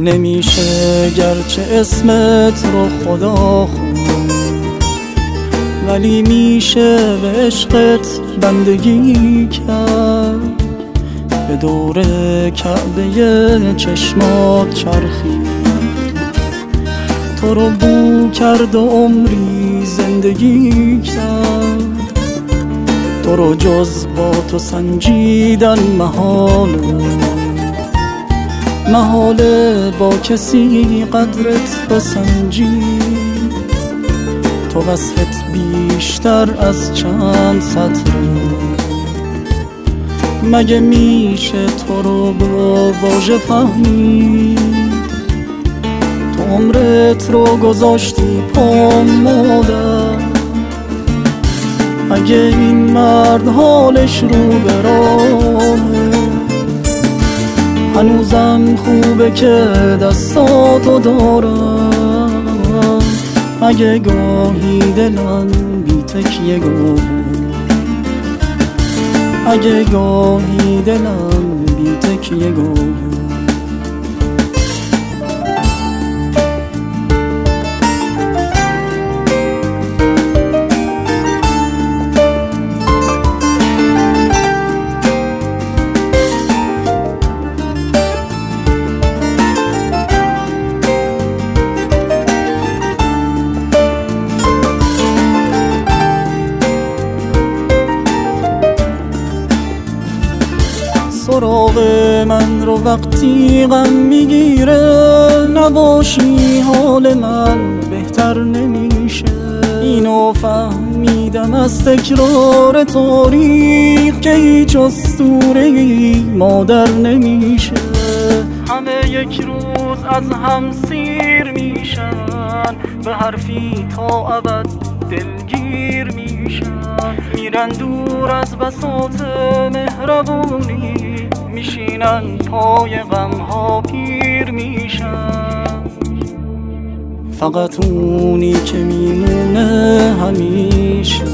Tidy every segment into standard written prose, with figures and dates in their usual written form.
نمیشه گرچه اسمت رو خدا خوند، ولی میشه به عشقت بندگی کرد. به دور کعبه چشمات چرخید، تو رو بو کرد و عمری زندگی کرد. تو رو جز با تو سنجیدن محاله با کسی قدرت بسنجید. تو وصفت بیشتر از چند سطره، مگه میشه تو رو با واژه فهمید؟ تو عمرت رو گذاشتی پا مادر، اگه این مرد حالش رو به راهه، هنوزم خوبه که دستاتو دارم. اگه گاهی دلم بی تکیه گاهه، اگه گاهی دلم بی تکیه گاهه. سراغ من رو وقتی غم میگیره، نباشی حال من بهتر نمیشه. اینو فهمیدم از تکرار تاریخ که هیچ اسطوره‌ای مادر نمیشه. همه یک روز از هم سیر میشن، به حرفی تا ابد دلگیر میشن. میرن دور از بساط مهربونی، میشینن پای غمها پیر میشن. فقط اونی که میمونه همیشه،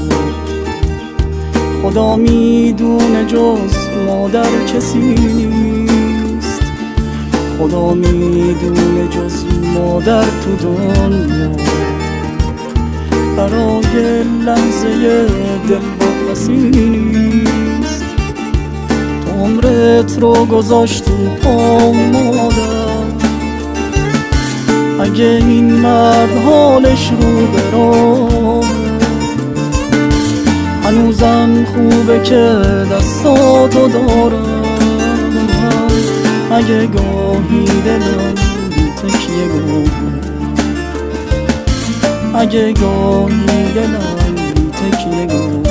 خدا میدونه جز مادر کسی نیست. خدا میدونه جز مادر تو دنیا برای لحظه دل با کسی نیست. تو عمرت رو گذاشتی پا مادر، اگه این مرد حالش رو به راهه، هنوزم خوبه که دستاتو دارم. اگه گاهی دلم بی تکیه گاهه، اگه گاهی دلم بی تکیه گاهه.